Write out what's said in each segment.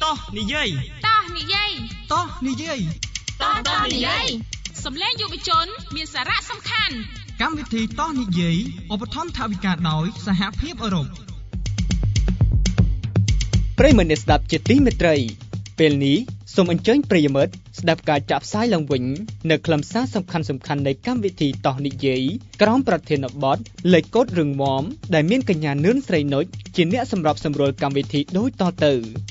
Tohនិយាយសំឡេងយុវជនមានសារៈសំខាន់កម្មវិធីតោះនិយាយឧបត្ថម្ភថវិកាដោយសហភាពអឺរ៉ុបប្រិយមិត្តអ្នកស្ដាប់ជាទីមេត្រីពេលនេះសូមអញ្ជើញប្រិយមិត្តស្ដាប់ការចាក់ផ្សាយឡើងវិញនៅខ្លឹមសារសំខាន់ៗនៃកម្មវិធីតោះនិយាយក្រោមប្រធានបទលេខកូដរឹងមាំដែលមានកញ្ញានឿនស្រីនុចជាអ្នកសម្របសម្រួលកម្មវិធីដូចតទៅ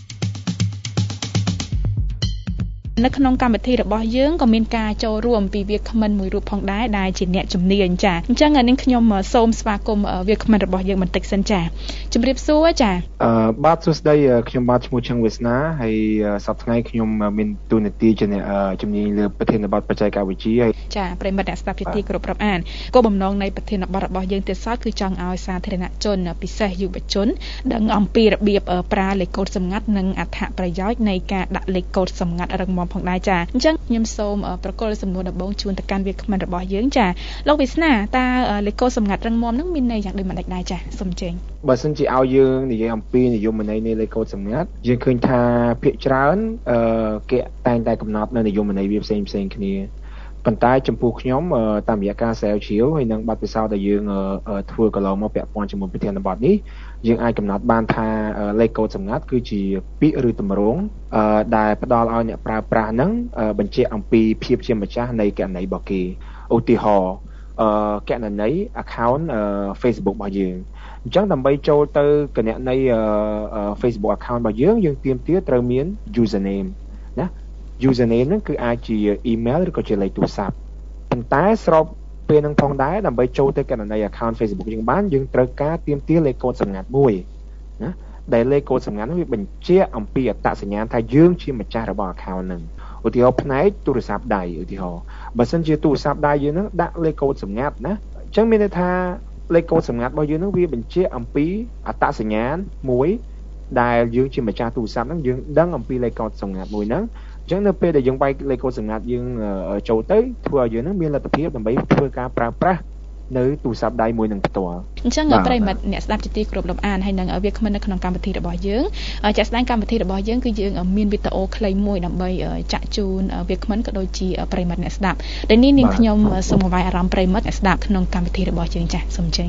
នៅក្នុងកម្មវិធីរបស់យើងក៏មានការចូលរួមពីវាគ្មិនមួយរូបផងដែរដែលជាអ្នកជំនាញចាអញ្ចឹងនាងខ្ញុំសូមស្វាគមន៍វាគ្មិនរបស់យើងបន្តិចសិនចាជម្រាបសួរចាបាទសួស្តីខ្ញុំបាទឈ្មោះឈឹងវាសនាហើយសប្តាហ៍ថ្ងៃខ្ញុំមានទូនាទីជាអ្នកជំនាញលើប្រធានបទបច្ចេកវិទ្យាចាប្រិមិត្តអ្នកស្ដាប់ជាទីគោរពរាប់អានគោលបំណងនៃប្រធានបទរបស់យើងទៀតសោតគឺចង់ឲ្យសាធារណជនពិសេសយុវជនដឹងអំពីរបៀបប្រើលេខកូដសម្ងាត់និងអត្ថប្រយោជន៍នៃការដាក់លេខកូដសម្ងាត់រឹងមាំផងដែរចាអញ្ចឹងខ្ញុំសូមប្រកល់សំណួរដំបូងជូនទៅកាន់វាគ្មិនរបស់យើងចាលោកវាសនាតើលេខកូដសម្ងាត់រឹងមាំហ្នឹងមានន័យយ៉ាងដូចម្តេចដែរចាសូមចេញបើសិនជាឲ្យយើងនិយាយអំពីនិយមន័យនៃលេខកូដសម្ងាត់យើងឃើញថាភាគច្រើនគេតែងតែកំណត់នៅនិយមន័យវាផ្សេងគ្នាប៉ុន្តែចំពោះខ្ញុំតាមរយៈការស្រាវជ្រាវហើយនិងបទពិសោធន៍ដែលយើងធ្វើកន្លងមកពាក់ព័ន្ធជាមួយប្រធានបទនេះយើងអាចកំណត់បានថាលេខកូដសម្ងាត់គឺជាពាក្យឬទម្រង់ដែលផ្ដល់ឲ្យអ្នកប្រើប្រាស់ហ្នឹងបញ្ជាក់អំពីភាពជាម្ចាស់នៃគណនីរបស់គេឧទាហរណ៍គណនី account Facebook របស់យើងអញ្ចឹងដើម្បីចូលទៅគណនី Facebook account របស់យើងទាមទារត្រូវមាន username ណា username ហ្នឹងគឺអាចជា email ឬក៏ជាលេខទូរស័ព្ទប៉ុន្តែស្របពេលហ្នឹងផងដែរដើម្បីចូលទៅគណនី account Facebook យើងបានយើងត្រូវការទាមទារលេខកូដសម្ងាត់មួយណាដែលលេខកូដសម្ងាត់ហ្នឹងវាបញ្ជាក់អំពីអត្តសញ្ញាណថាយើងជាម្ចាស់របស់ account ហ្នឹងឧទាហរណ៍ផ្នែកទូរស័ព្ទដៃឧទាហរណ៍បើសិនជាទូរស័ព្ទដៃយើងហ្នឹងដាក់លេខកូដសម្ងាត់ណាអញ្ចឹងមានន័យថាលេខកូដសម្ងាត់របស់យើងហ្នឹងវាបញ្ជាក់អំពីអត្តសញ្ញាណមួយដែលយើងជាម្ចាស់ទូរស័ព្ទហ្នឹងយើងដឹងអំពីលេខកូដសម្ងាត់មួយហ្នឹងអញ្ចឹងនៅពេលដែលយើងបែកលេខកូដសម្ងាត់យើងចូលទៅធ្វើឲ្យយើងហ្នឹងមានលទ្ធភាពដើម្បីធ្វើការប្រើប្រាស់នៅទូរស័ព្ទដៃមួយនឹងផ្ទាល់អញ្ចឹងប្រិមិត្តអ្នកស្ដាប់ជាទីគោរពរាប់អានហើយនឹងវាគ្មិននៅក្នុងកម្មវិធីរបស់យើងចាក់ស្ដែងកម្មវិធីរបស់យើងគឺយើងមានវីដេអូខ្លីមួយដើម្បីចាក់ជូនវាគ្មិនក៏ដូចជាប្រិមិត្តអ្នកស្ដាប់ដែលនេះនាងខ្ញុំសូមអង្វាយអារម្មណ៍ប្រិមិត្តអ្នកស្ដាប់ក្នុងកម្មវិធីរបស់យើងចាស់សូមចេញ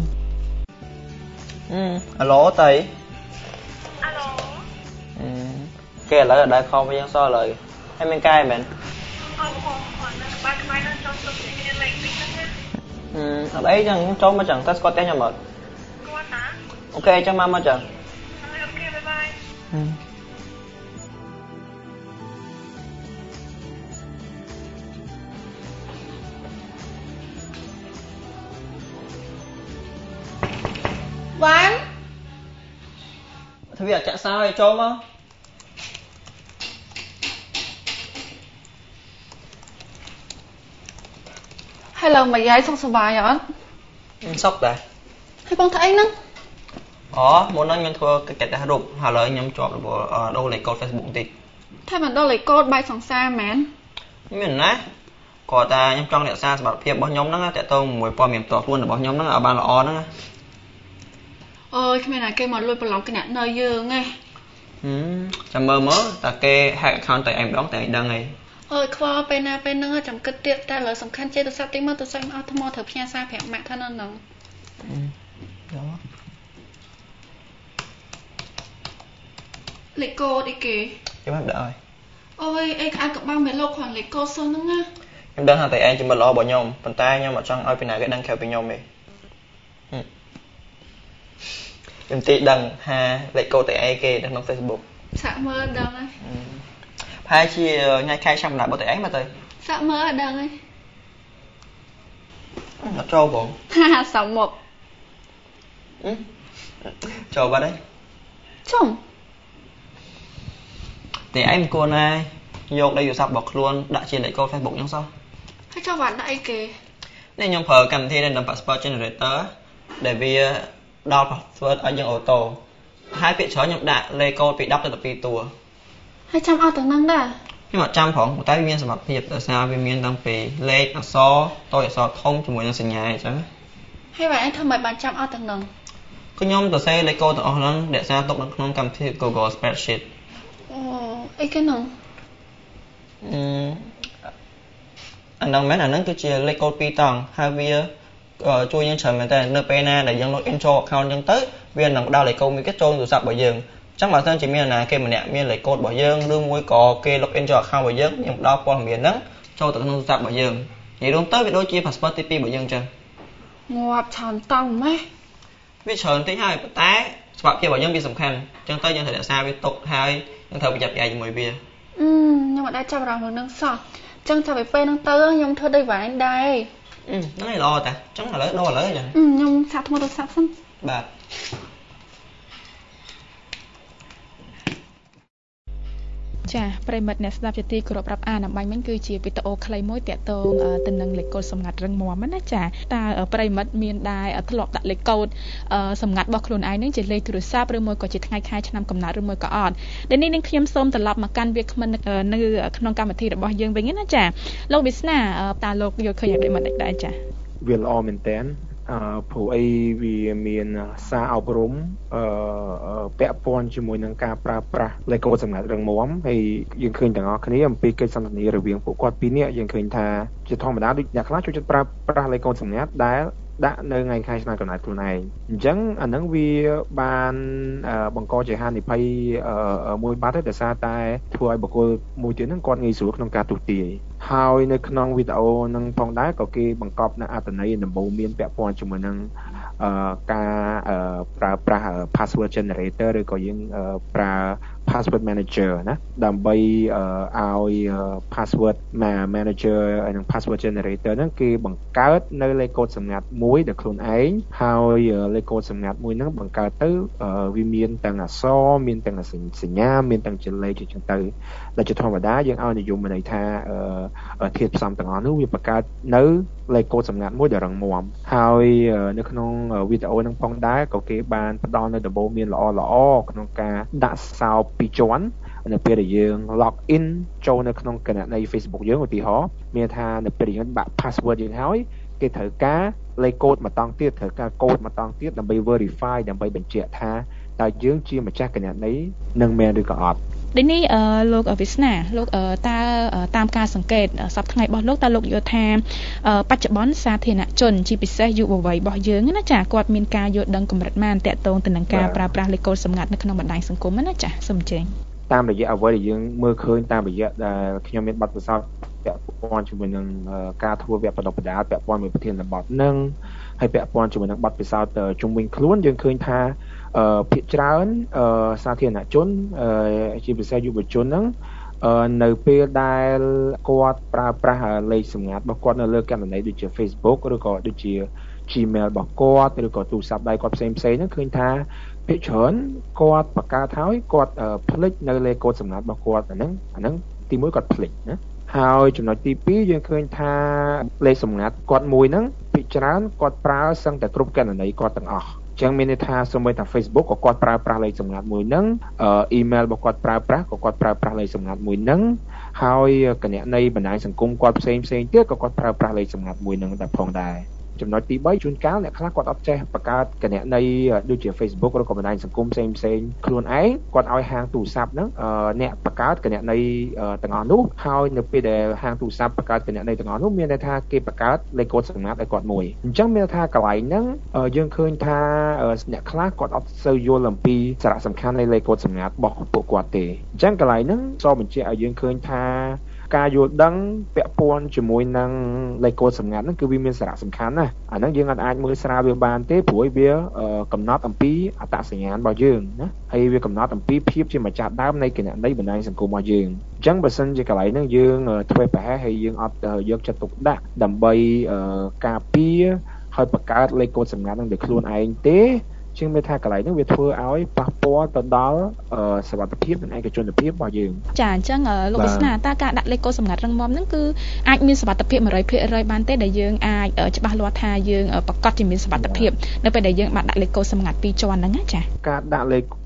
អាឡូតៃអាឡូគេឥឡូវដែរខំវិញសោះឥឡូវហើយមានកែមែនអត់ផងគាត់បាក់ខ្មៅដល់ចង់ទៅគ្នាលេខពីហ្នឹងអត់អីចឹងចូលមកចឹងតែស្គាល់តែខ្ញុំអត់គាត់ណាអូខេចឹងមកចឹងអូខេបាយបាយវ៉ាន់ធ្វើវាចាក់សោឲ្យចូលមកហើយឡើងមកយាយសុខសប្បាយអត់សុខដែរហើយបងធ្វើអីហ្នឹងអូមុនហ្នឹងខ្ញុំធ្វើកិច្ចការរូបហើយឥឡូវខ្ញុំជាប់របបដូរលេខកូដ Facebook បន្តិចថាមិនដល់លេខកូដបាយសង្សារមែនមានណាគាត់ថាខ្ញុំចង់រក្សាសមត្ថភាពរបស់ខ្ញុំហ្នឹងតាក់ទងជាមួយព័ត៌មានផ្ទាល់ខ្លួនរបស់ខ្ញុំហ្នឹងឲ្យបានល្អហ្នឹងអើយគ្មានណាគេមកលួចប្រឡំគណៈនៅយើងទេចាំមើលតើគេ hack account តែឯងម្ដងតែឯងដឹងហីអើយខ្វល់ពេលណាពេលហ្នឹងចាំគិតទៀតតែលើសំខាន់ជាទូរស័ព្ទទីមកទៅសុំអត់ថ្មត្រូវផ្ញើសារប្រាប់ម៉ាក់ថានៅហ្នឹងលេខកូដអីគេគេមិនដាក់ឲ្យអូយអីក្អៅកបាំងមេលោកគ្រាន់លេខកូដសោះហ្នឹងណាខ្ញុំដឹងថាតែឯងជាមិត្តល្អរបស់ខ្ញុំប៉ុន្តែខ្ញុំអត់ចង់ឲ្យពីណាគេដឹងក្រៅពីខ្ញុំទេខ្ញុំទីដឹងថាលេខកូដតែឯងគេនៅក្នុង Facebook សាក់មើលដឹងហើយប្រហែលជាថ្ងៃខែឆ្នាំណាបើតែឯងមកទៅសាក់មើលដឹងហើយអត់ចូលបងហាសំមកចូលបាត់ហើយចុំតែឯងមិនគួរណាយកលេខទូរស័ព្ទរបស់ខ្លួនដាក់ជាលេខកូដ Facebook ហ្នឹងសោះហើយចូលបាត់ដាក់អីគេនេះខ្ញុំប្រើកម្មវិធី Random Passport Generator ដែលវាដល់ password ឲ្យយើងអូតូហើយពាក្យច្រើនខ្ញុំដាក់លេខកូដពី10ទៅ12តួហើយចាំអត់ទាំងហ្នឹងដែរខ្ញុំអត់ចាំផងតែវាមានសមត្ថភាពដោយសារវាមានតាំងពីលេខអក្សរតូចអក្សរធំជាមួយនឹងសញ្ញាអញ្ចឹងហើយបងឯងធ្វើមិនបានចាំអត់ទាំងហ្នឹងខ្ញុំសរសេរលេខកូដទាំងអស់ហ្នឹងរក្សាទុកនៅក្នុងកម្មវិធី Google Spreadsheet អូអីគេនោះអាហ្នឹងគឺជាលេខកូដ2តង់ហើយវាជួយយើងច្រើនមែនតើនៅពេលណាដែលយើង log in ចូល account អញ្ចឹងទៅវានឹងដោតលេខកូដមួយគេចូលទូរស័ព្ទរបស់យើងអញ្ចឹងបើសិនជាមានអ្នកណាគេម្នាក់មានលេខកូដរបស់យើងឬមួយក៏គេ log in ចូល account របស់យើងយើងដោតព័ត៌មានហ្នឹងចូលទៅក្នុងទូរស័ព្ទរបស់យើងនិយាយរួមទៅវាដូចជា password ទី2របស់យើងអញ្ចឹងងាប់ច្រើនតង់ម៉េះវាច្រើនតិចហើយប៉ុន្តែសុខភាពរបស់យើងវាសំខាន់អញ្ចឹងទៅយើងត្រូវរក្សាវាទុកហើយយើងត្រូវប្រយ័ត្នប្រយែងជាមួយវាខ្ញុំអត់ដែរចាប់អារម្មណ៍រឿងហ្នឹងសោះអញ្ចឹងចាប់ពីពេលហ្នឹងទៅខ្ញុំធ្វើដូចវ៉ាញដែរហ្នឹងហើយល្អតាអញ្ចឹងឥឡូវដូរឥឡូវចឹងខ្ញុំសាកថ្មទូរស័ព្ទសិនបាទចាប្រិមិត្តអ្នកស្ដាប់ជាទីគោរពរាប់អានអំបញ្ញមិញគឺជាវីដេអូខ្លីមួយតាក់ទងទៅនឹងលេខកូដសម្ងាត់រឹងមាំណាចាតើប្រិមិត្តមានដែរធ្លាប់ដាក់លេខកូដសម្ងាត់របស់ខ្លួនឯងនឹងជាលេខទូរស័ព្ទឬមួយក៏ជាថ្ងៃខែឆ្នាំកំណើតឬមួយក៏អត់ដែលនេះនឹងខ្ញុំសូមត្រឡប់មកកាន់វាគ្មិននៅក្នុងកម្មវិធីរបស់យើងវិញណាចាលោកវាសនាតើលោកយល់ឃើញយ៉ាងម៉េចដែរចាវាល្អមែនតើព្រោះអីវាមានសារអប់រំពាក់ព័ន្ធជាមួយនឹងការប្រើប្រាស់លេខកូដសម្ងាត់រឹងមាំហើយយើងឃើញទាំងអស់គ្នាអំពីកិច្ចសន្ទនារវាងពួកគាត់ពីរនាក់យើងឃើញថាជាធម្មតាដូចអ្នកខ្លះចូលចិត្តប្រើប្រាស់លេខកូដសម្ងាត់ដែលដាក់នៅថ្ងៃខែឆ្នាំកំណើតខ្លួនឯងអញ្ចឹងអាហ្នឹងវាបានបង្កជាហានិភ័យមួយបាត់ទៅដោយសារតែធ្វើឲ្យបុគ្គលមួយទៀតហ្នឹងគាត់ងាយស្រួលក្នុងការទូទាយហើយនៅក្នុងវីដេអូហ្នឹងផងដែរក៏គេបង្កប់នៅអត្ថន័យដំបូងមានពាក់ព័ន្ធជាមួយនឹងការប្រើប្រាស់ password generator ឬក៏យើងប្រើ password manager ណាដើម្បីឲ្យ password manager ហើយនិង password generator ហ្នឹងគេបង្កើតនៅលេខកូដសម្ងាត់មួយដែលខ្លួនឯងហើយលេខកូដសម្ងាត់មួយហ្នឹងបង្កើតទៅវាមានទាំងអក្សរមានទាំងសញ្ញាមានទាំងជាលេខជាចឹងទៅដែលជាធម្មតាយើងឲ្យនិយមន័យថាធាតុផ្សំទាំងអស់នោះវាបង្កើតនៅលេខកូដសម្ងាត់មួយដែលរឹងមាំហើយនៅក្នុងវីដេអូហ្នឹងផងដែរក៏គេបានផ្ដល់នៅដំបូន្មានល្អក្នុងការដាក់សោប2ជាន់នៅពេលដែលយើង log in ចូលនៅក្នុងគណនី Facebook យើងឧទាហរណ៍មានថានៅពេលយើងបាក់ password យើងហើយគេត្រូវការលេខកូដមួយតង់ទៀតត្រូវការកូដមួយតង់ទៀតដើម្បី verify ដើម្បីបញ្ជាក់ថាតើយើងជាម្ចាស់គណនីនឹងមែនឬក៏អត់ដូចនេះលោកវិស្នាលោកតើតាមការសង្កេតសប្តាហ៍ថ្ងៃរបស់លោកតើលោកយល់ថាបច្ចុប្បន្នសាធារណជនជាពិសេសយុវវ័យរបស់យើងណាចាគាត់មានការយល់ដឹងកម្រិតម៉ានតាក់ទងទៅនឹងការប្រើប្រាស់លេខកូដសម្ងាត់នៅក្នុងបណ្ដាញសង្គមណាចាសូមអញ្ជើញតាមរយៈអ្វីដែលយើងមើលឃើញតាមរយៈដែលខ្ញុំមានបទពិសោធន៍ពាក់ព័ន្ធជាមួយនឹងការធ្វើវគ្គបណ្ដុះបណ្ដាលពាក់ព័ន្ធមួយប្រធានបទនឹងហើយពាក់ព័ន្ធជាមួយនឹងបទពិសោធន៍ជុំវិញខ្លួនយើងឃើញថាភាគច្រើនសាធារណជនជាពិសេសយុវជនហ្នឹងនៅពេលដែលគាត់ប្រើប្រាស់លេខសម្ងាត់របស់គាត់នៅលើគណនីដូចជា Facebook ឬក៏ដូចជា Gmail របស់គាត់ឬក៏ទូរស័ព្ទដៃគាត់ផ្សេងៗហ្នឹងឃើញថាភាគច្រើនគាត់បង្កើតហើយគាត់ផ្លិចនៅលេខកូដសម្ងាត់របស់គាត់អាហ្នឹងទី1គាត់ផ្លិចណាហើយចំណុចទី2យើងឃើញថាលេខសម្ងាត់គាត់មួយហ្នឹងភាគច្រើនគាត់ប្រើសឹងតែគ្រប់គណនីគាត់ទាំងអស់ចឹងមានន័យថាសូម្បីតែ Facebook ក៏គាត់ប្រើប្រាស់លេខសម្ងាត់មួយហ្នឹងemail របស់គាត់ប្រើប្រាស់ក៏គាត់ប្រើប្រាស់លេខសម្ងាត់មួយហ្នឹងហើយគណនីបណ្ដាញសង្គមគាត់ផ្សេងទៀតក៏គាត់ប្រើប្រាស់លេខសម្ងាត់មួយហ្នឹងតែផងដែរចំណុចទី3ជួនកាលអ្នកខ្លះគាត់អត់ចេះបង្កើតគណនីដូចជា Facebook ឬក៏បណ្ដាញសង្គមផ្សេងខ្លួនឯងគាត់ឲ្យហាងទូរស័ព្ទហ្នឹងអ្នកបង្កើតគណនីទាំងអស់នោះហើយនៅពេលដែលហាងទូរស័ព្ទបង្កើតគណនីទាំងអស់នោះមានន័យថាគេបង្កើតលេខកូដសម្ងាត់ឲ្យគាត់មួយអញ្ចឹងមានន័យថាកន្លែងហ្នឹងយើងឃើញថាអ្នកខ្លះគាត់អត់សូវយល់អំពីសារៈសំខាន់នៃលេខកូដសម្ងាត់របស់ពួកគាត់ទេអញ្ចឹងកន្លែងហ្នឹងសូមបញ្ជាក់ឲ្យយើងឃើញថាការយល់ដឹងពាក់ព័ន្ធជាមួយនឹងលេខកូដសម្ងាត់ហ្នឹងគឺវាមានសារៈសំខាន់ណាស់អាហ្នឹងយើងអាចមើលស្រាវវាបានទេព្រោះវាកំណត់អំពីអត្តសញ្ញាណរបស់យើងណាហើយវាកំណត់អំពីភាពជាម្ចាស់ដើមនៃគណនីបណ្ដាញសង្គមរបស់យើងអញ្ចឹងបើសិនជាកន្លែងហ្នឹងយើងធ្វើប្រហែសហើយយើងអត់យកចិត្តទុកដាក់ដើម្បីការពារហើយបង្កើតលេខកូដសម្ងាត់ហ្នឹងដោយខ្លួនឯងទេជាងមានថាកន្លែងហ្នឹងវាធ្វើឲ្យប៉ះពាល់ទៅដល់សុវត្ថិភាពនិងឯកជនភាពរបស់យើងចាអញ្ចឹងលោកវិស្នាតើការដាក់លេខកូដសម្ងាត់រឹងមាំហ្នឹងគឺអាចមានសុវត្ថិភាព 100% បានទេដែលយើងអាចច្បាស់លាស់ថាយើងប្រកាសជាមានសុវត្ថិភាពនៅពេលដែលយើងបានដាក់លេខកូដសម្ងាត់2ជាន់ហ្នឹងណាចាការដាក់លេខក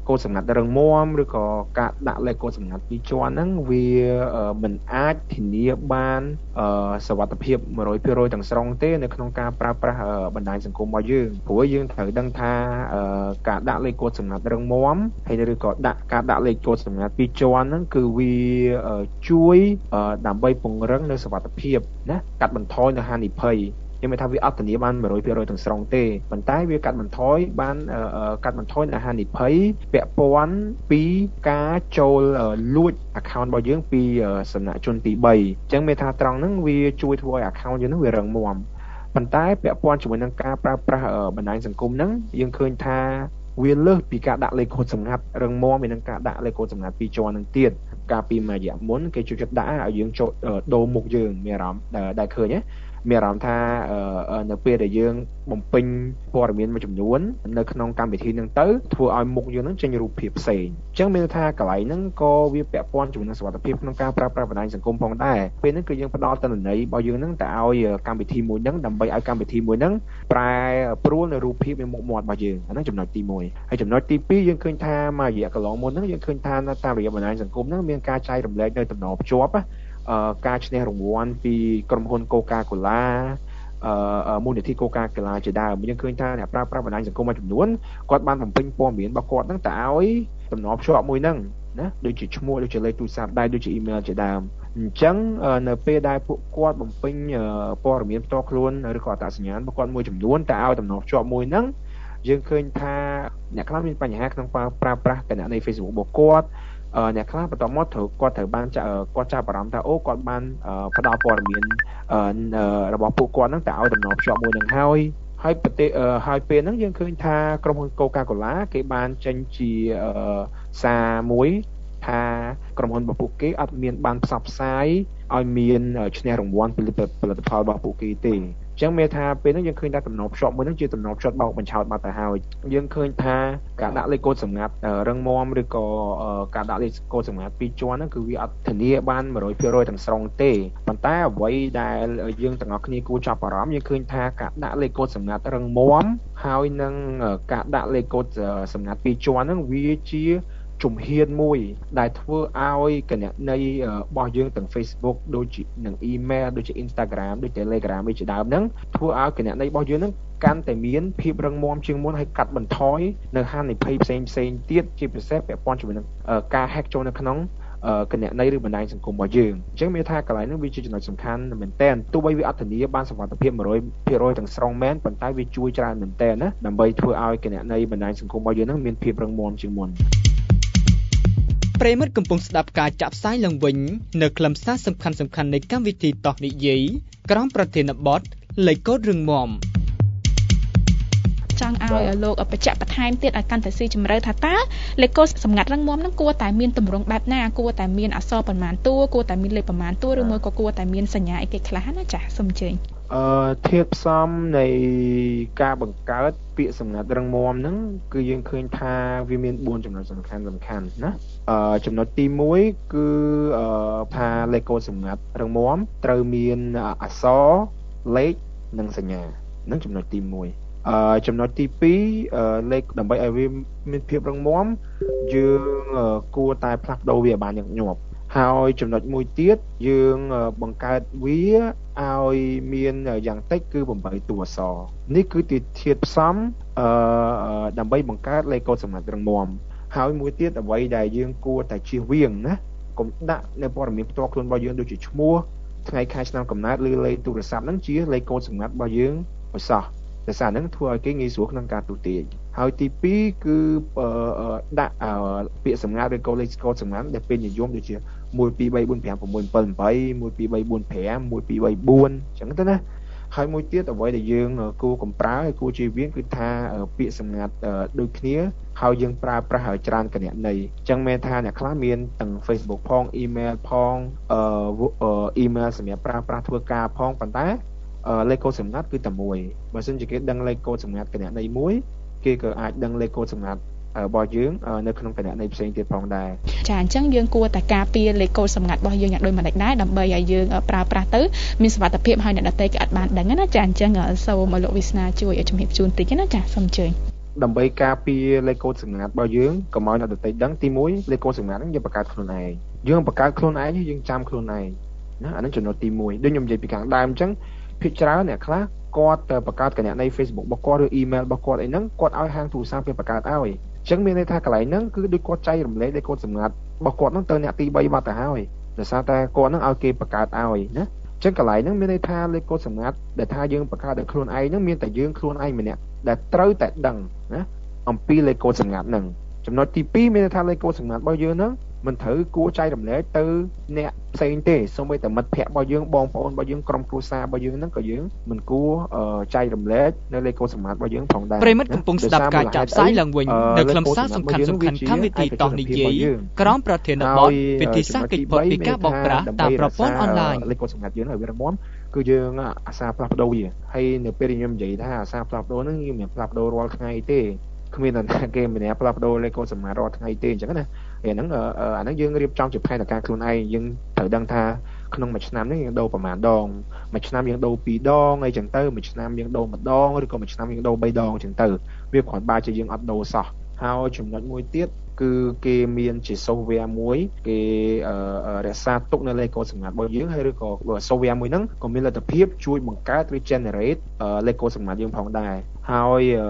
កូដសម្ងាត់រឹងមាំឬក៏ការដាក់លេខកូដសម្ងាត់ពីរជាន់ហ្នឹងវាមិនអាចធានាបានសុវត្ថិភាព 100% ទាំងស្រុងទេនៅក្នុងការប្រើប្រាស់បណ្ដាញសង្គមរបស់យើងព្រោះយើងត្រូវដឹងថាការដាក់លេខកូដសម្ងាត់រឹងមាំហើយឬក៏ការដាក់លេខកូដសម្ងាត់ពីរជាន់ហ្នឹងគឺវាជួយដើម្បីពង្រឹងនៅសុវត្ថិភាពណាកាត់បន្ថយនៅហានិភ័យខ្ញុំថាវាអត់ធានាបាន 100% ទាំងស្រុងទេប៉ុន្តែវាកាត់បន្ថយបានកាត់បន្ថយនៅហានិភ័យពាក់ព័ន្ធពីការចូលលួច account របស់យើងពីសំណាក់ជនទី3អញ្ចឹងមានថាត្រង់ហ្នឹងវាជួយធ្វើឲ្យ account យើងហ្នឹងវារឹងមាំប៉ុន្តែពាក់ព័ន្ធជាមួយនឹងការប្រើប្រាស់បណ្ដាញសង្គមហ្នឹងយើងឃើញថាវាលើសពីការដាក់លេខកូដសម្ងាត់រឹងមាំពីនឹងការដាក់លេខកូដសម្ងាត់ពីរជាន់ហ្នឹងទៀតកាលពីមួយរយៈមុនគេជួយចិត្តដាក់ឲ្យយើងចូលដូរមុខយើងមានអារម្មណ៍ដែលឃើញហ៎មានអារម្មណ៍ថានៅពេលដែលយើងបំពេញព័ត៌មានមួយចំនួននៅក្នុងកម្មវិធីហ្នឹងទៅធ្វើឲ្យមុខយើងហ្នឹងចេញរូបភាពផ្សេងអញ្ចឹងមានថាកន្លែងហ្នឹងក៏វាពាក់ព័ន្ធជាមួយនឹងសុវត្ថិភាពក្នុងការប្រើប្រាស់បណ្ដាញសង្គមផងដែរពេលហ្នឹងគឺយើងផ្ដល់ទិន្នន័យរបស់យើងហ្នឹងទៅឲ្យកម្មវិធីមួយហ្នឹងដើម្បីឲ្យកម្មវិធីមួយហ្នឹងប្រែប្រួលនៅរូបភាពនៃមុខមាត់របស់យើងអាហ្នឹងចំណុចទី1ហើយចំណុចទី2យើងឃើញថាមួយរយៈកន្លងមុនហ្នឹងយើងឃើញថានៅតាមរយៈបណ្ដាញសង្គមហ្នឹងមានការចែករំលែកនៅតំណភ្ជាប់ការឈ្នះរង្វាន់ពីក្រុមហ៊ុន Coca-Cola មូលនិធិ Coca-Cola ជាដើមយើងឃើញថាអ្នកប្រើប្រាស់បណ្ដាញសង្គមមួយចំនួនគាត់បានបំពេញព័ត៌មានរបស់គាត់ហ្នឹងទៅឲ្យតំណភ្ជាប់មួយហ្នឹងណាដូចជាឈ្មោះដូចជាលេខទូរស័ព្ទដែរដូចជាអ៊ីមែលជាដើមអញ្ចឹងនៅពេលដែលពួកគាត់បំពេញព័ត៌មានផ្ទាល់ខ្លួនឬក៏អត្តសញ្ញាណរបស់គាត់មួយចំនួនទៅឲ្យតំណភ្ជាប់មួយហ្នឹងយើងឃើញថាអ្នកខ្លះមានបញ្ហាក្នុងការប្រើប្រាស់គណនី Facebook របស់គាត់អ្នកខ្លះបន្តមកគាត់ត្រូវបានគាត់ចាប់អារម្មណ៍ថាអូគាត់បានផ្ដល់ព័ត៌មានរបស់ពួកគាត់ហ្នឹងទៅឲ្យតំណភ្ជាប់មួយនឹងហើយពេលហ្នឹងយើងឃើញថាក្រុមហ៊ុន Coca-Cola គេបានចេញជាសារមួយថាក្រុមហ៊ុនរបស់ពួកគេអត់មានបានផ្សព្វផ្សាយឲ្យមានឈ្នះរង្វាន់ផលិតផលរបស់ពួកគេទេអញ្ចឹងមានថាពេលហ្នឹងយើងឃើញថាតំណភ្ជាប់មួយហ្នឹងជាតំណភ្ជាប់បោកបញ្ឆោតមកទៅហើយយើងឃើញថាការដាក់លេខកូដសម្ងាត់រឹងមាំឬក៏ការដាក់លេខកូដសម្ងាត់ពីរជាន់ហ្នឹងគឺវាអត់ធានាបាន 100% ទាំងស្រុងទេប៉ុន្តែអ្វីដែលយើងទាំងអស់គ្នាគួរចាប់អារម្មណ៍យើងឃើញថាការដាក់លេខកូដសម្ងាត់រឹងមាំហើយនឹងការដាក់លេខកូដសម្ងាត់ពីរជាន់ហ្នឹងវាជាជំហានមួយដែលធ្វើឲ្យគណនីរបស់យើងទាំង Facebook ដូចជានឹង email ដូចជា Instagram ដូច Telegram ជាដើមហ្នឹងធ្វើឲ្យគណនីរបស់យើងហ្នឹងកាន់តែមានភាពរឹងមាំជាងមុនហើយកាត់បន្ថយនៅហានិភ័យផ្សេងទៀតជាពិសេសពាក់ព័ន្ធជាមួយនឹងការ hack ចូលនៅក្នុងគណនីឬបណ្ដាញសង្គមរបស់យើងអញ្ចឹងមានថាកន្លែងនេះវាជាចំណុចសំខាន់មែនទែនទោះបីវាអត់ធានាបានសុវត្ថិភាព 100% ទាំងស្រុងមែនប៉ុន្តែវាជួយច្រើនមែនទែនណាដើម្បីធ្វើឲ្យគណនីបណ្ដាញសង្គមរបស់យើងហ្នឹងមានភាពរឹងមាំជាងមុនប្រិមិត្តកំពុងស្ដាប់ការចាក់ផ្សាយឡើងវិញនៅខ្លឹមសារសំខាន់នៃកម្មវិធីតោះនិយាយក្រោមប្រធានបទលេខកូដរឹងមាំចង់ឲ្យលោកបញ្ជាក់បន្ថែមទៀតឲ្យកាន់តែស៊ីជម្រៅថាតើលេខកូដសម្ងាត់រឹងមាំហ្នឹងគួរតែមានទម្រង់បែបណាគួរតែមានអក្សរប៉ុន្មានតួគួរតែមានលេខប៉ុន្មានតួឬមួយក៏គួរតែមានសញ្ញាអីគេខ្លះណាចាសូមអញ្ជើញធាតុផ្សំនៃការបង្កើតពាក្យសម្ងាត់រឹងមាំហ្នឹងគឺយើងឃើញថាវាមាន4ចំណុចសំខាន់ណាចំណុចទី1គឺថាលេខកូដសម្ងាត់រឹងមាំត្រូវមានអក្សរលេខនិងសញ្ញាហ្នឹងចំណុចទី1ចំណុចទី2លេខដើម្បីឲ្យវាមានភាពរឹងមាំយើងគួរតែផ្លាស់ប្ដូរវាឲ្យបានញឹកញាប់ហើយចំណុចមួយទៀតយើងបង្កើតវាឲ្យមានយ៉ាងតិចគឺ8តួអក្សរនេះគឺជាធាតុផ្សំដើម្បីបង្កើតលេខកូដសម្ងាត់រឹងមាំហើយមួយទៀតអ្វីដែលយើងគួរតែជៀសវាងណាកុំដាក់នៅព័ត៌មានផ្ទាល់ខ្លួនរបស់យើងដូចជាឈ្មោះថ្ងៃខែឆ្នាំកំណើតឬលេខទូរស័ព្ទហ្នឹងជាលេខកូដសម្ងាត់របស់យើងឲ្យសោះតែសារហ្នឹងធ្វើឲ្យគេងាយស្រួលក្នុងការទូទាញហើយទី2គឺដាក់ពាក្យសម្ងាត់ឬក៏លេខកូដសម្ងាត់ដែលពេញនិយមដូចជា1 2 3 4 5 6 7 8 1 2 3 4 5 1 2 3 4 អញ្ចឹងទៅណាហើយមួយទៀតអ្វីដែលយើងគួរកំប្រើហើយគួរជៀសវាងគឺថាពាក្យសម្ងាត់ដូចគ្នាហើយយើងប្រើប្រាស់ឲ្យច្រើនគណនីអញ្ចឹងមានថាអ្នកខ្លះមានទាំង Facebook ផង email ផង email សម្រាប់ប្រើប្រាស់ធ្វើការផងប៉ុន្តែលេខកូដសម្ងាត់គឺតែមួយបើមិនជាគេដឹងលេខកូដសម្ងាត់គណនីមួយគេក៏អាចដឹងលេខកូដសម្ងាត់របស់យើងនៅក្នុងគណនីផ្សេងទៀតផងដែរចាអញ្ចឹងយើងគួរតែការពារលេខកូដសម្ងាត់របស់យើងយ៉ាងដូចម្តេចដែរដើម្បីឲ្យយើងប្រើប្រាស់ទៅមានសុវត្ថិភាពហើយអ្នកដទៃក៏អាចបានដឹងណាចាអញ្ចឹងសូមលោកវាសនាជួយជំរាបជូនតិចណាចាសូមអញ្ជើញដើម្បីការពារលេខកូដសម្ងាត់របស់យើងកុំឲ្យអ្នកដទៃដឹងទី1លេខកូដសម្ងាត់ហ្នឹងយើងបង្កើតខ្លួនឯងយើងបង្កើតខ្លួនឯងយើងចាំខ្លួនឯងណាអាហ្នឹងចំណុចទី1ដូចខ្ញុំនិយាយពីខាងដើមអញ្ចឹងភាគច្រើនអ្នកខ្លះគាត់បង្កើតកណនី Facebook របស់គាត់ឬ email របស់គាត់អីហ្នឹងគាត់ឲ្យហាងទូរស័ព្ទគេបង្កើតឲ្យអញ្ចឹងមានន័យថាកន្លែងហ្នឹងគឺដូចគាត់ចែករំលែកលេខកូដសម្ងាត់របស់គាត់ហ្នឹងទៅអ្នកទី3បាត់ទៅហើយដោយសារតែគាត់ហ្នឹងឲ្យគេបង្កើតឲ្យណាអញ្ចឹងកន្លែងហ្នឹងមានន័យថាលេខកូដសម្ងាត់ដែលថាយើងបង្កើតដោយខ្លួនឯងហ្នឹងមានតែយើងខ្លួនឯងម្នាក់ដែលត្រូវតែដឹងណាអំពីលេខកូដសម្ងាត់ហ្នឹងចំណុចទី2មានន័យថាលេខកូដសម្ងាត់របស់យើងហ្នឹងមិនត្រូវគួរចែករំលែកទៅអ្នកផ្សេងទេសូម្បីតែមិត្តភ័ក្តិរបស់យើងបងប្អូនរបស់យើងក្រុមគ្រួសាររបស់យើងហ្នឹងក៏យើងមិនគួរចែករំលែកនៅលេខកូដសម្ងាត់របស់យើងផងដែរប្រិមិត្តកំពុងស្ដាប់ការចាប់ផ្សាយឡើងវិញនៅខ្លឹមសារសំខាន់ៗកម្មវិធីតោះនិយាយក្រមប្រធានបទវិធីសាស្ត្រកិច្ចផុតពីការបោកប្រាស់តាមប្រព័ន្ធអនឡាញលេខកូដសម្ងាត់យើងឲ្យវារងំគឺយើងអាសាផ្លាស់ប្ដូរវាហើយនៅពេលខ្ញុំនិយាយថាអាសាផ្លាស់ប្ដូរហ្នឹងយើងមិនផ្លាស់ប្ដូររាល់ថ្ងៃទេគ្មានតែគេម្នាក់ផ្លាស់ប្ដូរលេខកូដសម្ងាត់រាល់ថ្ងៃទេអញ្ចឹងណាអាហ្នឹងយើងរៀបចំជាផែនការខ្លួនឯងយើងត្រូវដឹងថាក្នុងមួយឆ្នាំនេះយើងដូរប្រហែលដងមួយឆ្នាំយើងដូរ2ដងអីចឹងទៅមួយឆ្នាំយើងដូរ1ដងឬក៏មួយឆ្នាំយើងដូរ3ដងចឹងទៅវាគ្រាន់បើជាយើងអត់ដូរសោះហើយចំណុចមួយទៀតគឺគេមានជា software មួយគេរក្សាទុកនៅលេខកូដសម្ងាត់របស់យើងហើយឬក៏ software មួយហ្នឹងក៏មានលទ្ធភាពជួយបង្កើតឬ generate លេខកូដសម្ងាត់យើងផងដែរហើយ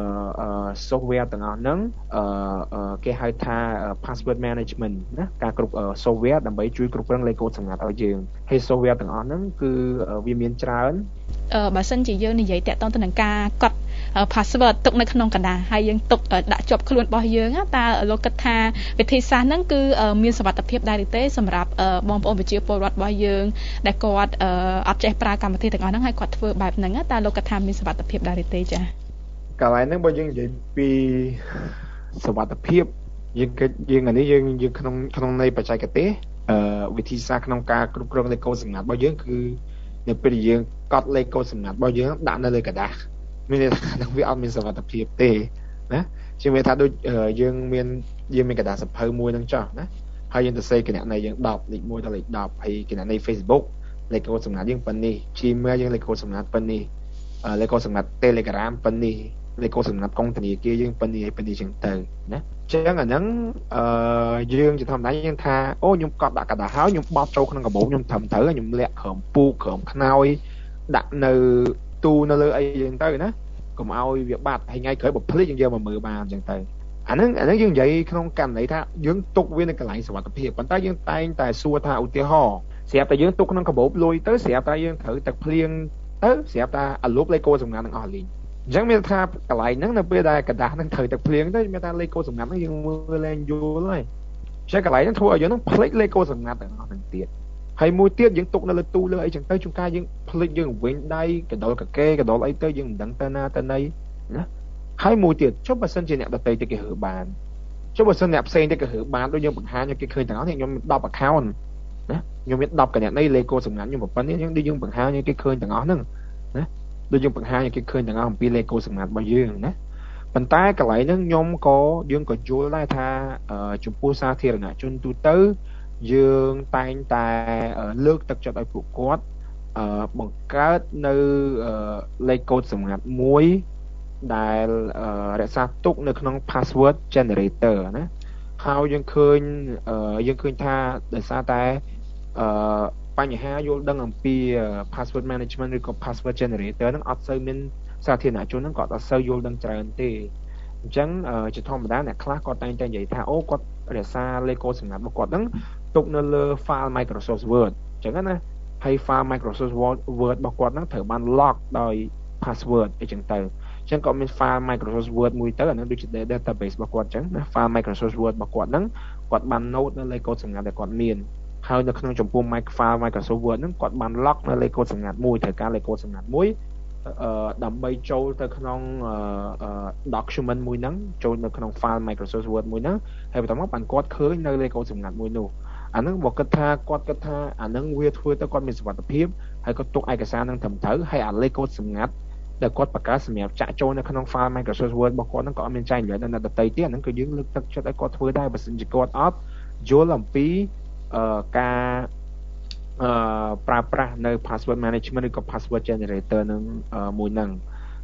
software ទាំងអស់ហ្នឹងគេហៅថា password management ណាការគ្រប់ software ដើម្បីជួយគ្រប់គ្រងលេខកូដសម្ងាត់ឲ្យយើងហើយ software ទាំងអស់ហ្នឹងគឺវាមានច្រើនបើសិនជាយើងនិយាយតាក់ទងទៅនឹងការកត់ password ទុកនៅក្នុងកណ្ដាលហើយយើងទុកដាក់ជាប់ខ្លួនរបស់យើងតើលោកគិតថាវិធីសាស្ត្រហ្នឹងគឺមានសុវត្ថិភាពដែរទេសម្រាប់បងប្អូនប្រជាពលរដ្ឋរបស់យើងដែលគាត់អត់ចេះប្រើកម្មវិធីទាំងអស់ហ្នឹងហើយគាត់ធ្វើបែបហ្នឹងតើលោកគិតថាមានសុវត្ថិភាពដែរទេចា៎កន្លែងហ្នឹងបើយើងនិយាយពីសុវត្ថិភាពយើងអានេះយើងក្នុងនៃបច្ចេកទេសវិធីសាស្ត្រក្នុងការគ្រប់គ្រងលេខកូដសម្ងាត់របស់យើងគឺនៅពេលយើងកត់លេខកូដសម្ងាត់របស់យើងដាក់នៅលើកណ្ដាស់មានន័យថាវាអត់មានសុវត្ថិភាពទេណាជាមានថាដូចយើងមានកណ្ដាស់សភៅមួយហ្នឹងចុះណាហើយយើងទៅសេគណនីយើង10លេខ1ដល់លេខ10ហើយគណនី Facebook លេខកូដសម្ងាត់យើងប៉ុណ្នេះ Gmail យើងលេខកូដសម្ងាត់ប៉ុណ្នេះលេខកូដសម្ងាត់ Telegram ប៉ុណ្នេះលេខកូដសម្ងាត់កុងធនាគារយើងប៉ុណ្នេះហើយប៉ុណ្នេះចឹងទៅណាចឹងអាហ្នឹងយើងជាធម្មតាយើងថាអូខ្ញុំកត់ដាក់កណ្ដាស់ហើយខ្ញុំបត់ចូលក្នុងកាបូបខ្ញុំត្រឹមត្រូវខ្ញុំលាក់ក្រោមពូកក្រោមខ្នើយដាក់នៅទូនៅលើអីចឹងទៅណាកុំឲ្យវាបាត់ហើយថ្ងៃក្រោយបើភ្លេចយើងយកមកមើលបានចឹងទៅអាហ្នឹងយើងនិយាយក្នុងករណីថាយើងទុកវានៅកន្លែងសុវត្ថិភាពប៉ុន្តែយើងតែងតែសួរថាឧទាហរណ៍ស្រាប់តែយើងទុកក្នុងកាបូបលុយទៅស្រាប់តែយើងត្រូវទឹកភ្លៀងទៅស្រាប់តែអាលុបលេខកូដសម្ងាត់នឹងអស់លីងអញ្ចឹងមានថាកន្លែងហ្នឹងនៅពេលដែលกระดาษហ្នឹងត្រូវទឹកភ្លៀងទៅមានថាលេខកូដសម្ងាត់ហ្នឹងយើងមើលលែងយល់ហើយអញ្ចឹងកន្លែងហ្នឹងធ្វើឲ្យយើងហ្នឹងភ្លេចលេខកូដសម្ងាត់ទាំងអស់ហ្នឹងទៀតហើយមួយទៀតយើងទុកនៅលើទូលើអីចឹងទៅជួនកាលយើងភ្លេចយើងវិញដៃកដុលកកេកដុលអីទៅយើងមិនដឹងទៅណាទៅណីណាហើយមួយទៀតចុះបើសិនជាអ្នកដទៃទៅគេរើបានចុះបើសិនអ្នកផ្សេងទៅគេរើបានដូចយើងបង្ហាញឲ្យគេឃើញទាំងអស់ខ្ញុំមាន10 account ណាខ្ញុំមាន10កណនីលេខកូដសម្ងាត់ខ្ញុំប៉ុណ្ណេះយើងបង្ហាញឲ្យគេឃើញទាំងអស់ហ្នឹងណាដូចយើងបង្ហាញឲ្យគេឃើញទាំងអស់អំពីលេខកូដសម្ងាត់របស់យើងណាប៉ុន្តែកន្លែងហ្នឹងយើងក៏យល់ដែរថាចំពោះសាធារណជនទូទៅយើងតែងតែលើកទឹកចិត្តឲ្យពួកគាត់បង្កើតនៅលេខកូដសម្ងាត់មួយដែលរក្សាទុកនៅក្នុង password generator ណាហើយយើងឃើញថាដោយសារតែបញ្ហាយល់ដឹងអំពី password management ឬក៏ password generator ហ្នឹងអត់សូវមានសាធារណជនហ្នឹងគាត់អត់សូវយល់ដឹងច្រើនទេអញ្ចឹងជាធម្មតាអ្នកខ្លះគាត់តែងតែនិយាយថាអូគាត់រក្សាលេខកូដសម្ងាត់របស់គាត់ហ្នឹងទុកនៅលើ file Microsoft Word អញ្ចឹងណាហើយ file Microsoft Word របស់គាត់ហ្នឹងត្រូវបាន lock ដោយ password អីចឹងទៅអញ្ចឹងគាត់មាន file Microsoft Word មួយទៅអាហ្នឹងដូចជា database របស់គាត់អញ្ចឹងណា file Microsoft Word របស់គាត់ហ្នឹងគាត់បាន note នៅលេខកូដសម្ងាត់ដែលគាត់មានហើយនៅក្នុងចំពោះ file Microsoft Word ហ្នឹងគាត់បាន lock នៅលេខកូដសម្ងាត់មួយត្រូវការលេខកូដសម្ងាត់មួយដើម្បីចូលទៅក្នុង document មួយហ្នឹងចូលនៅក្នុង file Microsoft Word មួយហ្នឹងហើយបន្ទាប់មកបានគាត់ឃើញនៅលេខកូដសម្ងាត់មួយនោះអាហ្នឹងបើគាត់គិតថាអាហ្នឹងវាធ្វើទៅគាត់មានសុវត្ថិភាពហើយគាត់ទុកឯកសារហ្នឹងត្រឹមត្រូវហើយអាលេខកូដសម្ងាត់ដែលគាត់បង្កើតសម្រាប់ចាក់ចូលនៅក្នុង file Microsoft Word របស់គាត់ហ្នឹងក៏អត់មានចែកចម្លែកដល់អ្នកដទៃទៀតអាហ្នឹងគឺយើងលើកទឹកចិត្តឲ្យគាត់ធ្វើដែរបើមិនជាគាត់អត់យល់អំពីការប្រើប្រាស់នៅ password management ឬក៏ password generator នឹងមួយហ្នឹង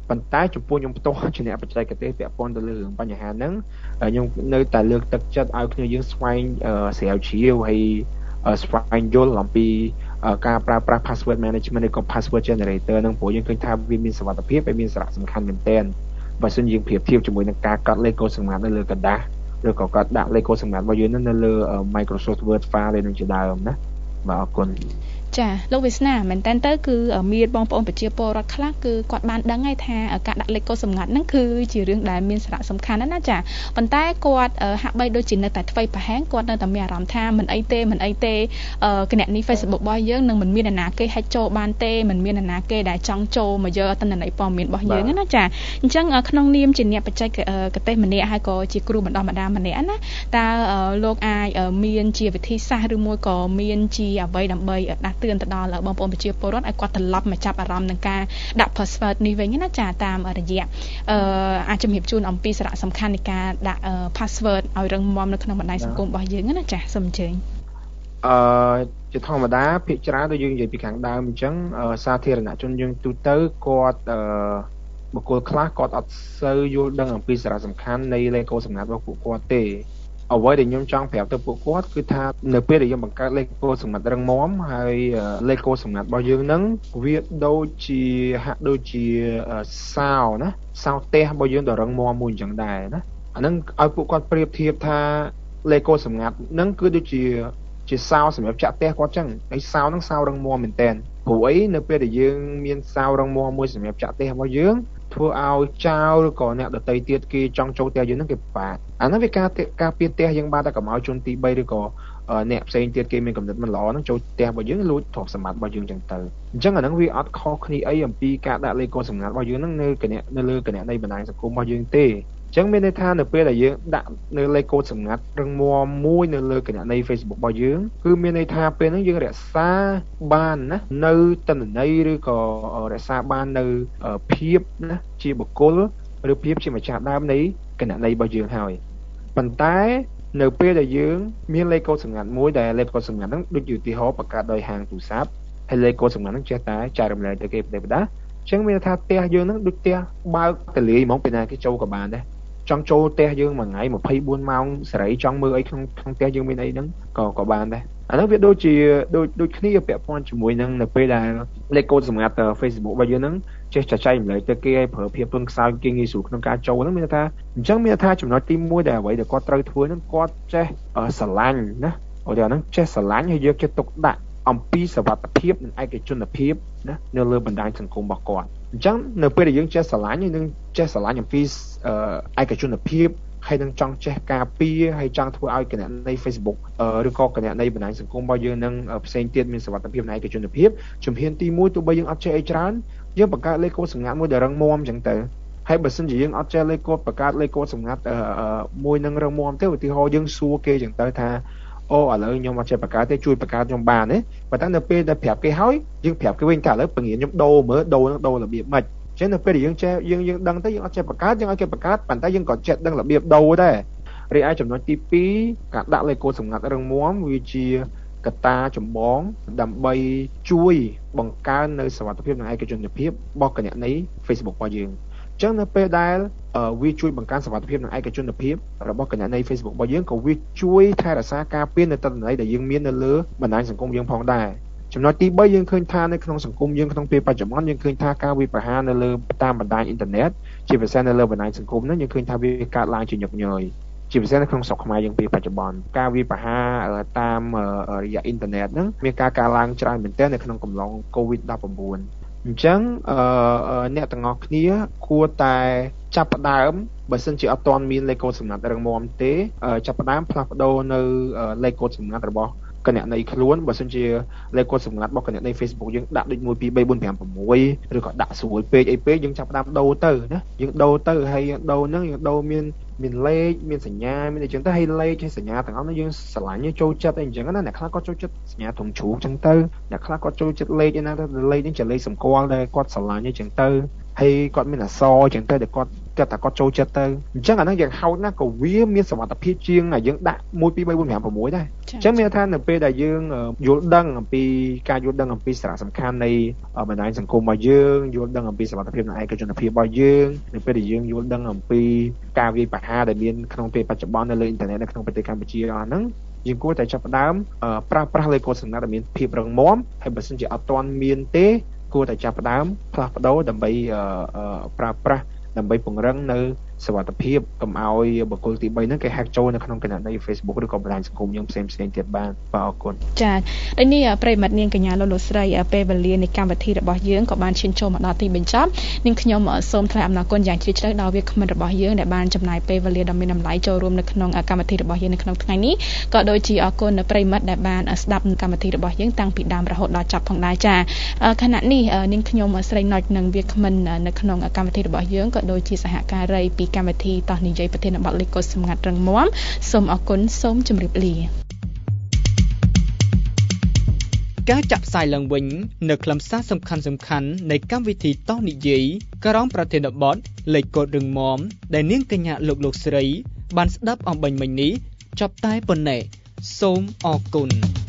ប៉ុន្តែចំពោះខ្ញុំផ្ទាល់ជាអ្នកបច្ចេកទេសពាក់ព័ន្ធទៅលើរឿងបញ្ហាហ្នឹងខ្ញុំនៅតែលើកទឹកចិត្តឲ្យគ្នាយើងស្វែងស្រាវជ្រាវហើយស្វែងយល់អំពីការប្រើប្រាស់ password management ឬក៏ password generator ហ្នឹងព្រោះយើងឃើញថាវាមានសុវត្ថិភាពហើយមានសារៈសំខាន់មែនទែនបើសិនយើងប្រៀបធៀបជាមួយនឹងការកត់លេខកូដសម្ងាត់នៅលើกระดาษឬក៏កត់ដាក់លេខកូដសម្ងាត់របស់យើងនៅលើ Microsoft Word file នឹងជាដើមណាបាទអរគុណចាលោកវាសនាមែនតើទៅគឺមានបងប្អូនប្រជាពលរដ្ឋខ្លះគឺគាត់បានដឹងហើយថាការដាក់លេខកូដសម្ងាត់ហ្នឹងគឺជារឿងដែលមានសារៈសំខាន់ណាស់ណាចាប៉ុន្តែគាត់ហាក់បីដូចជានៅតែធ្វេសប្រហែសគាត់នៅតែមានអារម្មណ៍ថាមិនអីទេគណនី Facebook របស់យើងនឹងមិនមានអ្នកណាគេហាច់ចូលបានទេមិនមានអ្នកណាគេដែលចង់ចូលមកយកទិន្នន័យព័ត៌មានរបស់យើងណាចាអញ្ចឹងក្នុងនាមជាអ្នកបច្ចេកទេសម្នាក់ហើយក៏ជាគ្រូបណ្ដុះបណ្ដាលម្នាក់ណាតើលោកអាចមានជាវិធីសាស្ត្រឬមួយក៏មានជាអ្វីដើម្បីដាស់តឿនទៅដល់បងប្អូនប្រជាពលរដ្ឋឲ្យគាត់ត្រឡប់មកចាប់អារម្មណ៍នឹងការដាក់ password នេះវិញណាចាតាមរយៈអាចជំរាបជូនអំពីសារៈសំខាន់នៃការដាក់ password ឲ្យរឹងមាំនៅក្នុងបណ្ដាញសង្គមរបស់យើងណាចាសូមអញ្ជើញជាធម្មតាភាគច្រើនដូចយើងនិយាយពីខាងដើមអញ្ចឹងសាធារណជនយើងទូទៅគាត់បុគ្គលខ្លះគាត់អត់សូវយល់ដឹងអំពីសារៈសំខាន់នៃលេខកូដសម្ងាត់របស់ពួកគាត់ទេអ្វីដែលខ្ញុំចង់ប្រាប់ទៅពួកគាត់គឺថានៅពេលដែលយើងបង្កើតលេខកូដសម្ងាត់រឹងមាំហើយលេខកូដសម្ងាត់របស់យើងហ្នឹងវាដូចជាហាក់ដូចជាសោណាសោផ្ទះរបស់យើងដ៏រឹងមាំមួយអញ្ចឹងដែរណាអាហ្នឹងឲ្យពួកគាត់ប្រៀបធៀបថាលេខកូដសម្ងាត់ហ្នឹងគឺដូចជាសោសម្រាប់ចាក់ផ្ទះគាត់អញ្ចឹងហើយសោហ្នឹងសោរឹងមាំមែនតើព្រោះអីនៅពេលដែលយើងមានសោរឹងមាំមួយសម្រាប់ចាក់ផ្ទះរបស់យើងធ្វើឲ្យចៅឬក៏អ្នកដទៃទៀតគេចង់ចូលផ្ទះយើងហ្នឹងគេពិបាកអាហ្នឹងវាការពារផ្ទះយើងបានតែកុំឲ្យជនទី3ឬក៏អ្នកផ្សេងទៀតគេមានកំណត់មិនល្អហ្នឹងចូលផ្ទះរបស់យើងលួចទ្រព្យសម្បត្តិរបស់យើងចឹងទៅអញ្ចឹងអាហ្នឹងវាអត់ខុសគ្នាអីអំពីការដាក់លេខកូដសម្ងាត់របស់យើងហ្នឹងនៅលើគណនីបណ្ដាញសង្គមរបស់យើងទេអញ្ចឹងមានន័យថានៅពេលដែលយើងដាក់នៅលេខកូដសម្ងាត់រឹងមាំមួយនៅលើគណនី Facebook របស់យើងគឺមានន័យថាពេលហ្នឹងយើងរក្សាបានណានៅទិន្នន័យឬក៏រក្សាបាននៅភាពណាជាបុគ្គលឬភាពជាម្ចាស់ដើមនៃគណនីរបស់យើងហើយប៉ុន្តែនៅពេលដែលយើងមានលេខកូដសម្ងាត់មួយដែលលេខកូដសម្ងាត់ហ្នឹងដូចជាឧទាហរណ៍បង្កើតដោយហាងទូរស័ព្ទហើយលេខកូដសម្ងាត់ហ្នឹងចេះតែចែករំលែកទៅគេផ្ទៃផ្ដាស់អញ្ចឹងមានថាផ្ទះយើងហ្នឹងដូចផ្ទះបើកតលាយហ្មងពេលណាគេចូលក៏បានដែរចង់ចូលផ្ទះយើងមួយថ្ងៃ24ម៉ោងសេរីចង់មើលអីក្នុងផ្ទះយើងមានអីហ្នឹងក៏បានដែរអានោះវាដូចគ្នាពាក់ព័ន្ធជាមួយនឹងនៅពេលដែលលេខកូដសម្ងាត់ Facebook របស់យើងហ្នឹងចេះចែករំលែកទៅគេឲ្យប្រើភាពទន់ខ្សោយគេងាយស្រួលក្នុងការចូលហ្នឹងមានថាអញ្ចឹងមានថាចំណុចទី1ដែលអ្វីដែលគាត់ត្រូវធ្វើហ្នឹងគាត់ចេះស្រឡាញ់ណាអូតែហ្នឹងចេះស្រឡាញ់ហើយយកចិត្តទុកដាក់អំពីសុវត្ថិភាពនិងឯកជនភាពណានៅលើបណ្ដាញសង្គមរបស់គាត់អញ្ចឹងនៅពេលដែលយើងចេះស្រឡាញ់នឹងចេះស្រឡាញ់អំពីឯកជនភាពហើយនឹងចង់ចេះការពារហើយចង់ធ្វើឲ្យគណនី Facebook ឬក៏គណនីបណ្ដាញសង្គមរបស់យើងនឹងផ្សេងទៀតមានសុវត្ថិភាពនិងឯកជនភាពជំហានទី1ទោះបីយើងអត់ចេះអីច្រើនយើងបង្កើតលេខកូដសម្ងាត់មួយដែលរឹងមាំអញ្ចឹងទៅហើយបើសិនជាយើងអត់ចេះលេខកូដបង្កើតលេខកូដសម្ងាត់មួយនឹងរឹងមាំទៅឧទាហរណ៍យើងសួរគេអញ្ចឹងទៅថាអូឥឡូវខ្ញុំអត់ចេះបង្កើតទេជួយបង្កើតខ្ញុំបានទេប៉ុន្តែនៅពេលដែលប្រាប់គេហើយយើងប្រាប់គេវិញថាឥឡូវបង្រៀនខ្ញុំដូរមើលដូរនឹងដូររបៀបម៉េចចឹងនៅពេលដែលយើងចេះយើងដឹងទៅយើងអត់ចេះបង្កើតយើងឲ្យគេបង្កើតប៉ុន្តែយើងក៏ចេះដឹងរបៀបដូរដែររីឯចំណុចទី2ការដាក់លេខកូដសម្ងាត់រឹងមាំវាជាកត្តាចម្បងដើម្បីជួយបង្កើននៅសុវត្ថិភាពនិងឯកជនភាពរបស់គណនី Facebook របស់យើងចឹងនៅពេលដែលវាជួយបង្កើនសុវត្ថិភាពនិងឯកជនភាពរបស់គណនី Facebook របស់យើងក៏វាជួយថែរក្សាការពារនៅទិន្នន័យដែលយើងមាននៅលើបណ្ដាញសង្គមយើងផងដែរចំណុចទី3យើងឃើញថានៅក្នុងសង្គមយើងក្នុងពេលបច្ចុប្បន្នយើងឃើញថាការវាយប្រហារនៅលើតាមបណ្ដាញអ៊ីនធឺណិតជាពិសេសនៅលើបណ្ដាញសង្គមហ្នឹងយើងឃើញថាវាកើតឡើងជាញឹកញយជាពិសេសនៅក្នុងស្រុកខ្មែរយើងពេលបច្ចុប្បន្នការវាយប្រហារតាមរយៈអ៊ីនធឺណិតហ្នឹងមានការកើនឡើងច្រើនមែនទែននៅក្នុងកំឡុង COVID-19 អញ្ចឹងអ្នកទាំងអស់គ្នាគួរតែចាប់ផ្ដើមបើសិនជាអត់ទាន់មានលេខកូដសម្ងាត់រឹងមាំទេចាប់ផ្ដើមផ្លាស់ប្ដូរនៅលេខកូដសម្ងាត់របស់គណនីខ្លួនបើសិនជាលេខកូដសម្ងាត់របស់គណនី Facebook យើងដាក់ដូច1 2 3 4 5 6ឬក៏ដាក់ស្រួលពេកអីពេកយើងចាប់ផ្ដើមដូរទៅណាយើងដូរទៅហើយយើងដូរហ្នឹងយើងដូរមានលេខមានសញ្ញាមានអីចឹងទៅហើយលេខហើយសញ្ញាទាំងអស់នោះយើងស្រឡាញ់ចូលចិត្តអីចឹងណាអ្នកខ្លះគាត់ចូលចិត្តសញ្ញាធំជ្រូកចឹងទៅអ្នកខ្លះគាត់ចូលចិត្តលេខឯណាទៅលេខនេះជាលេខសម្គាល់ដែលគាត់ស្រឡាញ់អីចឹងទៅហើយគាត់មានអសអញ្ចឹងទៅដែលគាត់គាត់ថាគាត់ចូលចិត្តទៅអញ្ចឹងអាហ្នឹងយើងហៅណាក៏វាមានសមត្ថភាពជាងយើងដាក់1 2 3 4 5 6ដែរអញ្ចឹងមានថានៅពេលដែលយើងយល់ដឹងអំពីការយល់ដឹងអំពីសារៈសំខាន់នៃបណ្ដាញសង្គមរបស់យើងយល់ដឹងអំពីសមត្ថភាពនៃឯកជនភាពរបស់យើងនៅពេលដែលយើងយល់ដឹងអំពីការវាយប្រហារដែលមានក្នុងពេលបច្ចុប្បន្ននៅលើអ៊ីនធឺណិតនៅក្នុងប្រទេសកម្ពុជាអស់ហ្នឹងយើងគួរតែចាប់ផ្ដើមប្រើប្រាស់លេខកូដសម្ងាត់ដែលមានភាពរឹងមាំហើយបើសិនជាអត់ទាន់មានទេគួរតែចាប់ផ្ដើមផ្លាស់ប្ដូរដើម្បីប្រើប្រាស់ដើម្បីពង្រឹងនៅសុវត្ថិភាពកុំឲ្យបុគ្គលទី3ហ្នឹងគេ hack ចូលនៅក្នុងគណនី Facebook ឬក៏បណ្ដាញសង្គមយើងផ្សេងទៀតបានបាទអរគុណចា៎ដូចនេះប្រិមត្តនាងកញ្ញាលោកស្រីពេលវេលានៃកម្មវិធីរបស់យើងក៏បានឈានចូលមកដល់ទីបញ្ចប់នាងខ្ញុំសូមថ្លែងអំណរគុណយ៉ាងជ្រាលជ្រៅដល់វាគ្មិនរបស់យើងដែលបានចំណាយពេលវេលាដ៏មានតម្លៃចូលរួមនៅក្នុងកម្មវិធីរបស់យើងនៅក្នុងថ្ងៃនេះក៏ដូចជាអរគុណប្រិមត្តដែលបានស្ដាប់កម្មវិធីរបស់យើងតាំងពីដើមរហូតដល់ចប់ផងដែរចា៎ខណៈនេះនាងខ្ញុំស្រីណុចនិងវាគ្មិននៅក្នុងកម្មវិធីរបស់យើងក៏ដូចជាសហការីពីកម្មវិធីតោះនិយាយប្រធានបទលេខកូដសម្ងាត់រឹងមាំសូមអរគុណសូមជម្រាបលាការចាក់ផ្សាយឡើងវិញនៅខ្លឹមសារសំខាន់នៃកម្មវិធីតោះនិយាយក្រុមប្រធានបទលេខកូដរឹងមាំដែលនាងកញ្ញាលោកស្រីបានស្ដាប់អំបញ្ញមិញនេះចប់តែប៉ុណ្ណេះសូមអរគុណ